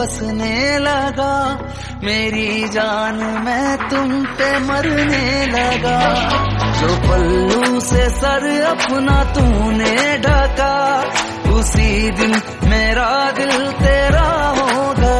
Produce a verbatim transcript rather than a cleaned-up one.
बसने लगा, मेरी जान मैं तुम पे मरने लगा। जो पल्लू से सर अपना तूने ढका, उसी दिन मेरा दिल तेरा हो गया।